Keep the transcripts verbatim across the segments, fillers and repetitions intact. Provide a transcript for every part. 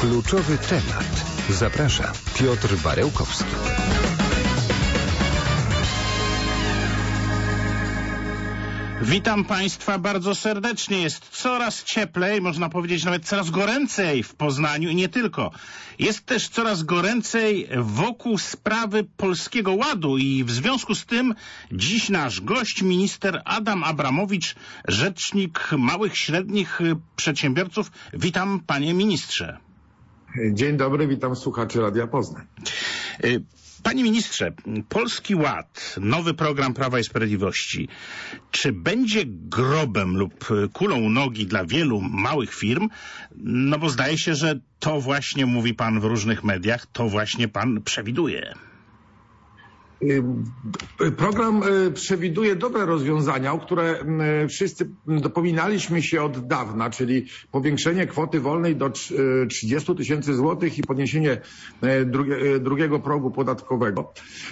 Kluczowy temat. Zaprasza Piotr Barełkowski. Witam Państwa bardzo serdecznie. Jest coraz cieplej, można powiedzieć nawet coraz goręcej w Poznaniu i nie tylko. Jest też coraz goręcej wokół sprawy Polskiego Ładu i w związku z tym dziś nasz gość, minister Adam Abramowicz, rzecznik małych, średnich przedsiębiorców. Witam, panie ministrze. Dzień dobry, witam słuchaczy Radia Poznań. Panie ministrze, Polski Ład, nowy program Prawa i Sprawiedliwości, czy będzie grobem lub kulą u nogi dla wielu małych firm? No bo zdaje się, że to właśnie mówi pan w różnych mediach, to właśnie pan przewiduje. Program przewiduje dobre rozwiązania, o które wszyscy dopominaliśmy się od dawna, czyli powiększenie kwoty wolnej do trzydziestu tysięcy złotych i podniesienie drugie, drugiego progu podatkowego.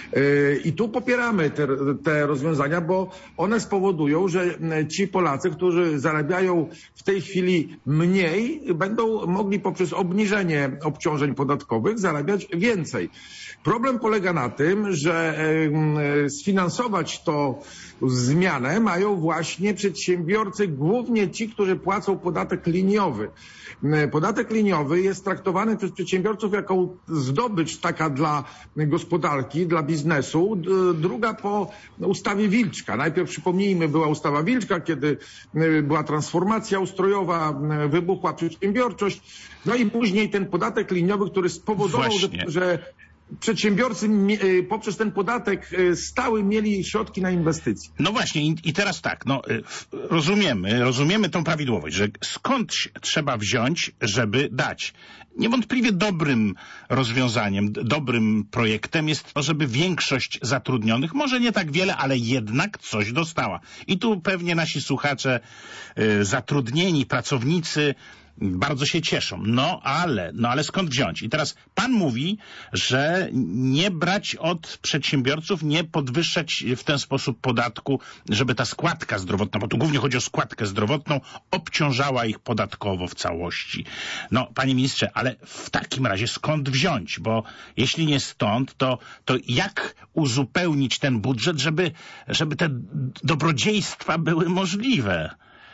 I tu popieramy te, te rozwiązania, bo one spowodują, że ci Polacy, którzy zarabiają w tej chwili mniej, będą mogli poprzez obniżenie obciążeń podatkowych zarabiać więcej. Problem polega na tym, że sfinansować to zmianę mają właśnie przedsiębiorcy, głównie ci, którzy płacą podatek liniowy. Podatek liniowy jest traktowany przez przedsiębiorców jako zdobycz taka dla gospodarki, dla biznesu, druga po ustawie Wilczka. Najpierw przypomnijmy, była ustawa Wilczka, kiedy była transformacja ustrojowa, wybuchła przedsiębiorczość, no i później ten podatek liniowy, który spowodował, że, że przedsiębiorcy poprzez ten podatek stały mieli środki na inwestycje. No właśnie i teraz tak, no rozumiemy, rozumiemy tą prawidłowość, że skąd trzeba wziąć, żeby dać. Niewątpliwie dobrym rozwiązaniem, dobrym projektem jest to, żeby większość zatrudnionych, może nie tak wiele, ale jednak coś dostała. I tu pewnie nasi słuchacze, zatrudnieni, pracownicy bardzo się cieszą. No ale, no ale skąd wziąć? I teraz pan mówi, że nie brać od przedsiębiorców, nie podwyższać w ten sposób podatku, żeby ta składka zdrowotna, bo tu głównie chodzi o składkę zdrowotną, obciążała ich podatkowo w całości. No, panie ministrze, ale w takim razie skąd wziąć? Bo jeśli nie stąd, to, to jak uzupełnić ten budżet, żeby, żeby te dobrodziejstwa były możliwe?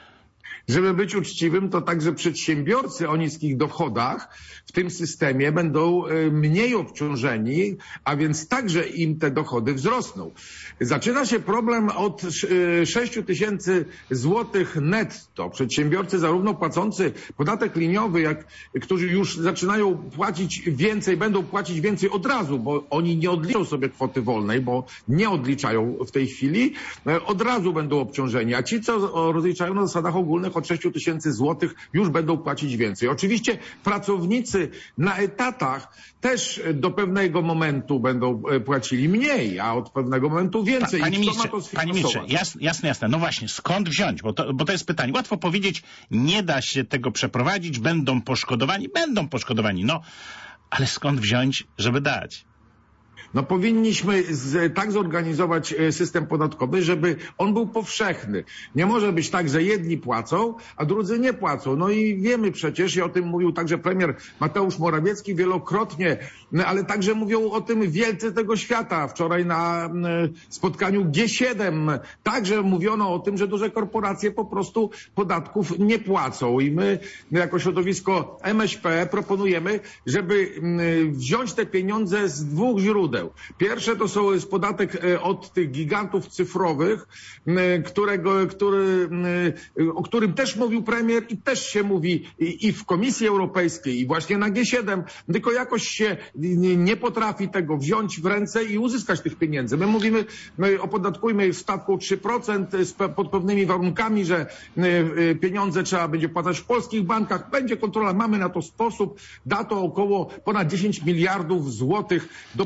Żeby być uczciwym, to także przedsiębiorcy o niskich dochodach w tym systemie będą mniej obciążeni, a więc także im te dochody wzrosną. Zaczyna się problem od sześciu tysięcy złotych netto. Przedsiębiorcy zarówno płacący podatek liniowy, jak którzy już zaczynają płacić więcej, będą płacić więcej od razu, bo oni nie odliczą sobie kwoty wolnej, bo nie odliczają w tej chwili, od razu będą obciążeni, a ci, co rozliczają na zasadach ogólnych od sześciu tysięcy złotych, już będą płacić więcej. Oczywiście pracownicy na etatach też do pewnego momentu będą płacili mniej, a od pewnego momentu więcej. Pa, panie ministrze, panie ministrze jasne, jasne, jasne. No właśnie, skąd wziąć? Bo to, bo to jest pytanie. Łatwo powiedzieć, nie da się tego przeprowadzić, będą poszkodowani, będą poszkodowani. No, ale skąd wziąć, żeby dać? No powinniśmy z, tak zorganizować system podatkowy, żeby on był powszechny. Nie może być tak, że jedni płacą, a drudzy nie płacą. No i wiemy przecież, i o tym mówił także premier Mateusz Morawiecki wielokrotnie, ale także mówią o tym wielcy tego świata. Wczoraj na spotkaniu G siedem także mówiono o tym, że duże korporacje po prostu podatków nie płacą. I my jako środowisko M S P proponujemy, żeby wziąć te pieniądze z dwóch źródeł. Pierwsze to są jest podatek od tych gigantów cyfrowych, którego, który, o którym też mówił premier i też się mówi i w Komisji Europejskiej, i właśnie na G siedem, tylko jakoś się nie potrafi tego wziąć w ręce i uzyskać tych pieniędzy. My mówimy, my opodatkujmy stawką trzy procent pod pewnymi warunkami, że pieniądze trzeba będzie płacać w polskich bankach, będzie kontrola, mamy na to sposób, da to około ponad dziesięć miliardów złotych do polskiego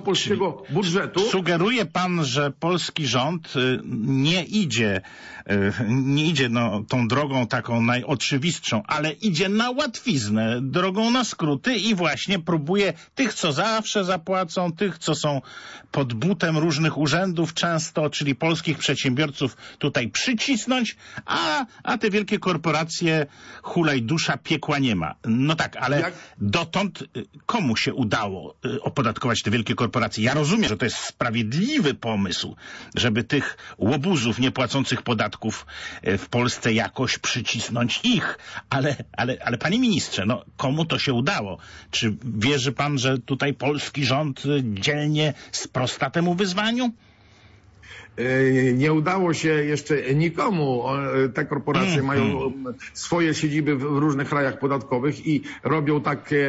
polskiego budżetu. Sugeruje pan, że polski rząd nie idzie, nie idzie no, tą drogą taką najoczywistszą, ale idzie na łatwiznę, drogą na skróty i właśnie próbuje tych, co zawsze zapłacą, tych, co są pod butem różnych urzędów często, czyli polskich przedsiębiorców tutaj przycisnąć, a, a te wielkie korporacje hulaj dusza, piekła nie ma. No tak, ale Jak? dotąd komu się udało opodatkować te wielkie korporacje? Ja rozumiem, że to jest sprawiedliwy pomysł, żeby tych łobuzów niepłacących podatków w Polsce jakoś przycisnąć ich, ale, ale, ale panie ministrze, no komu to się udało? Czy wierzy pan, że tutaj polski rząd dzielnie sprosta temu wyzwaniu? Nie udało się jeszcze nikomu. Te korporacje mm, mają mm. swoje siedziby w różnych rajach podatkowych i robią takie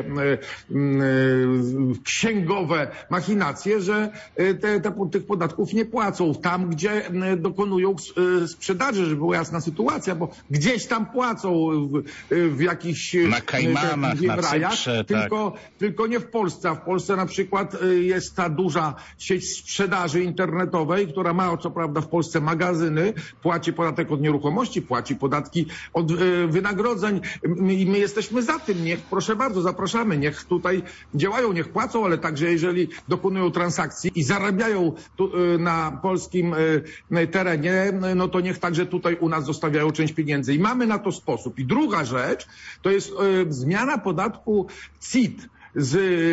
księgowe machinacje, że te, te, tych podatków nie płacą tam, gdzie dokonują sprzedaży, żeby była jasna sytuacja, bo gdzieś tam płacą w, w jakichś na Kajmanach, na rajach, Cyprze, tylko, tak. tylko nie w Polsce. A w Polsce na przykład jest ta duża sieć sprzedaży internetowej, która ma co prawda w Polsce magazyny, płaci podatek od nieruchomości, płaci podatki od y, wynagrodzeń i my jesteśmy za tym. Niech, proszę bardzo, zapraszamy, niech tutaj działają, niech płacą, ale także jeżeli dokonują transakcji i zarabiają tu, y, na polskim y, terenie, no to niech także tutaj u nas zostawiają część pieniędzy. I mamy na to sposób. I druga rzecz to jest y, zmiana podatku C I T. Z,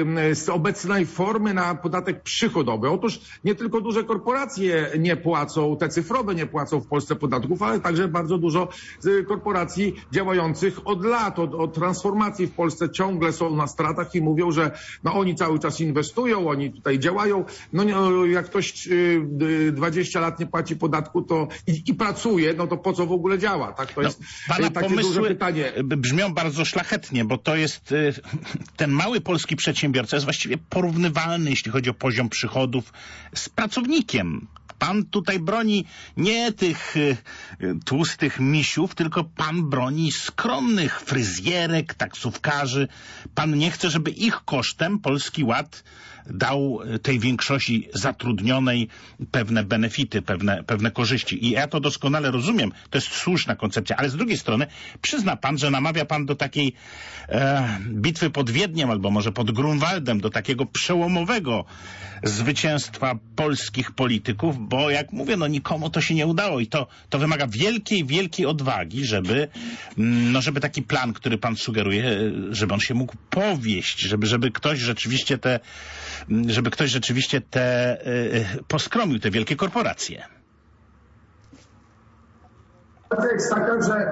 z obecnej formy na podatek przychodowy. Otóż nie tylko duże korporacje nie płacą, te cyfrowe nie płacą w Polsce podatków, ale także bardzo dużo korporacji działających od lat, od, od transformacji w Polsce ciągle są na stratach i mówią, że no oni cały czas inwestują, oni tutaj działają. No nie, jak ktoś dwadzieścia lat nie płaci podatku to i, i pracuje, no to po co w ogóle działa? Tak, to jest no, pana takie pomysły duże pytanie. Brzmią bardzo szlachetnie, bo to jest ten mały polski przedsiębiorca jest właściwie porównywalny, jeśli chodzi o poziom przychodów, z pracownikiem. Pan tutaj broni nie tych y, tłustych misiów, tylko pan broni skromnych fryzjerek, taksówkarzy. Pan nie chce, żeby ich kosztem Polski Ład dał tej większości zatrudnionej pewne benefity, pewne, pewne korzyści. I ja to doskonale rozumiem. To jest słuszna koncepcja. Ale z drugiej strony przyzna pan, że namawia pan do takiej e, bitwy pod Wiedniem albo może pod Grunwaldem, do takiego przełomowego zwycięstwa polskich polityków, bo jak mówię, no nikomu to się nie udało i to, to wymaga wielkiej, wielkiej odwagi, żeby, no żeby taki plan, który pan sugeruje, żeby on się mógł powieść, żeby, żeby ktoś rzeczywiście te żeby ktoś rzeczywiście te y, poskromił te wielkie korporacje. To jest taka, że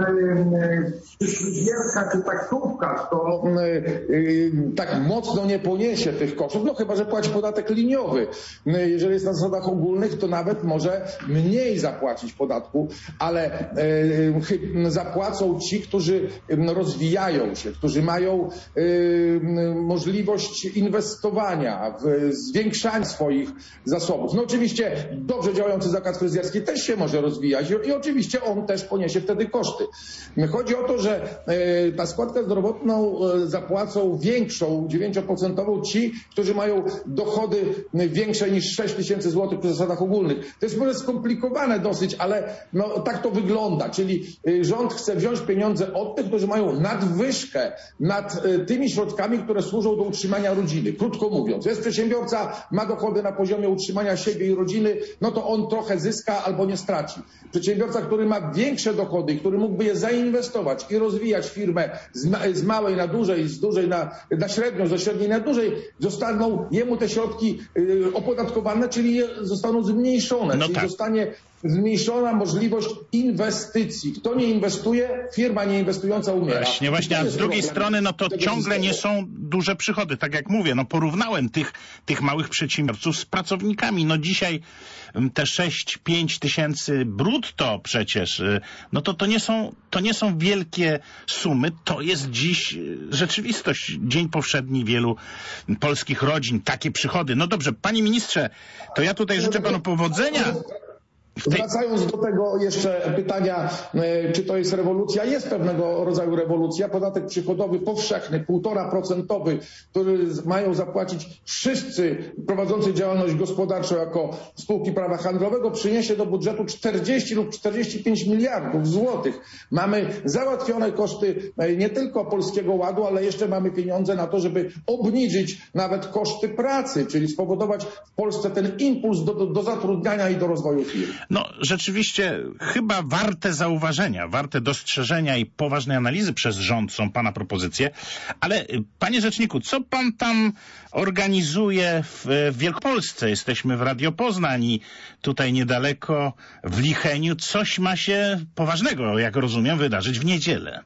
fryzjerka czy taksówkarz to tak mocno nie poniesie tych kosztów, no chyba że płaci podatek liniowy. Jeżeli jest na zasadach ogólnych, to nawet może mniej zapłacić podatku, ale zapłacą ci, którzy rozwijają się, którzy mają możliwość inwestowania, w zwiększania swoich zasobów. No oczywiście dobrze działający zakład fryzjerski też się może rozwijać i oczywiście on też poniesie wtedy koszty. Chodzi o to, że ta składkę zdrowotną zapłacą większą, dziewięcioprocentową ci, którzy mają dochody większe niż sześć tysięcy złotych przy zasadach ogólnych. To jest może skomplikowane dosyć, ale no, tak to wygląda. Czyli rząd chce wziąć pieniądze od tych, którzy mają nadwyżkę nad tymi środkami, które służą do utrzymania rodziny. Krótko mówiąc, jest przedsiębiorca, ma dochody na poziomie utrzymania siebie i rodziny, no to on trochę zyska albo nie straci. Przedsiębiorca, który ma większe dochody, który mógłby je zainwestować i rozwijać firmę z, ma, z małej na dużej, z dużej na, na średnią, ze średniej na dużej, zostaną jemu te środki y, opodatkowane, czyli zostaną zmniejszone, no czyli tak. zostanie zmniejszona możliwość inwestycji. Kto nie inwestuje, firma nieinwestująca umiera. Właśnie, właśnie, a z drugiej strony, no to ciągle nie są duże przychody. Tak jak mówię, no porównałem tych, tych małych przedsiębiorców z pracownikami. No dzisiaj te sześć pięć tysięcy brutto przecież, no to to nie są, to nie są wielkie sumy. To jest dziś rzeczywistość, dzień powszedni wielu polskich rodzin, takie przychody. No dobrze, panie ministrze, to ja tutaj życzę panu powodzenia tej... Wracając do tego jeszcze pytania, czy to jest rewolucja, jest pewnego rodzaju rewolucja. Podatek przychodowy powszechny, półtora procentowy, który mają zapłacić wszyscy prowadzący działalność gospodarczą jako spółki prawa handlowego, przyniesie do budżetu czterdzieści lub czterdzieści pięć miliardów złotych. Mamy załatwione koszty nie tylko Polskiego Ładu, ale jeszcze mamy pieniądze na to, żeby obniżyć nawet koszty pracy, czyli spowodować w Polsce ten impuls do, do, do zatrudniania i do rozwoju firm. No rzeczywiście chyba warte zauważenia, warte dostrzeżenia i poważnej analizy przez rząd są pana propozycje, ale panie rzeczniku, co pan tam organizuje w Wielkopolsce? Jesteśmy w Radio Poznań i tutaj niedaleko w Licheniu coś ma się poważnego, jak rozumiem, wydarzyć w niedzielę.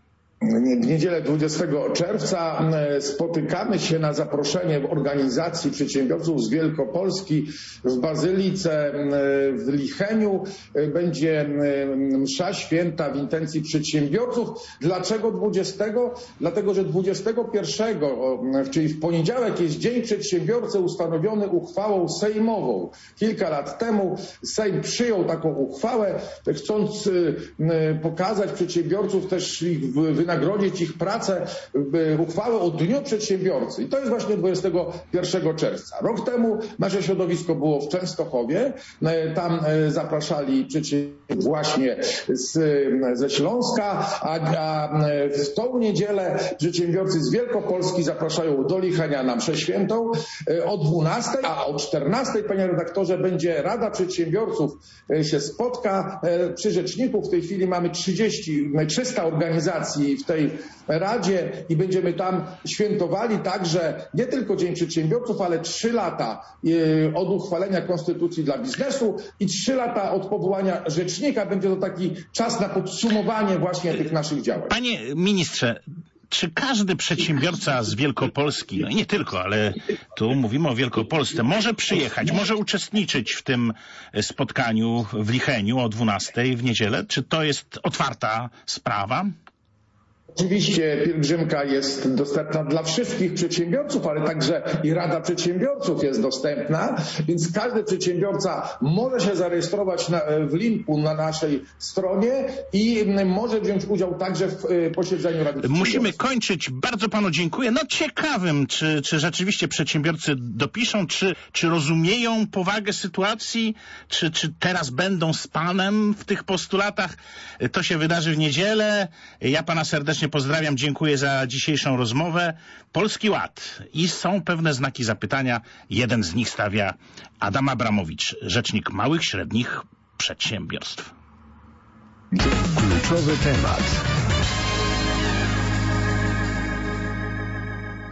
W niedzielę dwudziestego czerwca spotykamy się na zaproszenie organizacji przedsiębiorców z Wielkopolski w Bazylice w Licheniu. Będzie msza święta w intencji przedsiębiorców. Dlaczego dwudziestego? Dlatego, że dwudziestego pierwszego, czyli w poniedziałek, jest Dzień Przedsiębiorcy ustanowiony uchwałą sejmową. Kilka lat temu Sejm przyjął taką uchwałę, chcąc pokazać przedsiębiorców, też ich wynagrodzić, nagrodzić ich pracę, uchwałę o Dniu Przedsiębiorcy. I to jest właśnie dwudziestego pierwszego czerwca. Rok temu nasze środowisko było w Częstochowie. Tam zapraszali przedsiębiorców właśnie z, ze Śląska, a, a w tą niedzielę przedsiębiorcy z Wielkopolski zapraszają do Lichenia na mszę świętą o dwunastej, a o czternastej, panie redaktorze, będzie Rada Przedsiębiorców się spotka przy rzeczniku. W tej chwili mamy trzydzieści, trzysta organizacji w tej Radzie i będziemy tam świętowali także nie tylko Dzień Przedsiębiorców, ale trzy lata od uchwalenia Konstytucji dla biznesu i trzy lata od powołania rzecznika. Będzie to taki czas na podsumowanie właśnie tych naszych działań. Panie ministrze, czy każdy przedsiębiorca z Wielkopolski, no i nie tylko, ale tu mówimy o Wielkopolsce, może przyjechać, może uczestniczyć w tym spotkaniu w Licheniu o dwunastej w niedzielę? Czy to jest otwarta sprawa? Oczywiście pielgrzymka jest dostępna dla wszystkich przedsiębiorców, ale także i Rada Przedsiębiorców jest dostępna, więc każdy przedsiębiorca może się zarejestrować na, w linku na naszej stronie i może wziąć udział także w posiedzeniu Rady Przedsiębiorców. Musimy kończyć. Bardzo panu dziękuję. No ciekawym, czy, czy rzeczywiście przedsiębiorcy dopiszą, czy, czy rozumieją powagę sytuacji, czy, czy teraz będą z panem w tych postulatach. To się wydarzy w niedzielę. Ja pana serdecznie pozdrawiam, dziękuję za dzisiejszą rozmowę. Polski Ład. I są pewne znaki zapytania. Jeden z nich stawia Adam Abramowicz, rzecznik małych, średnich przedsiębiorstw. Kluczowy temat.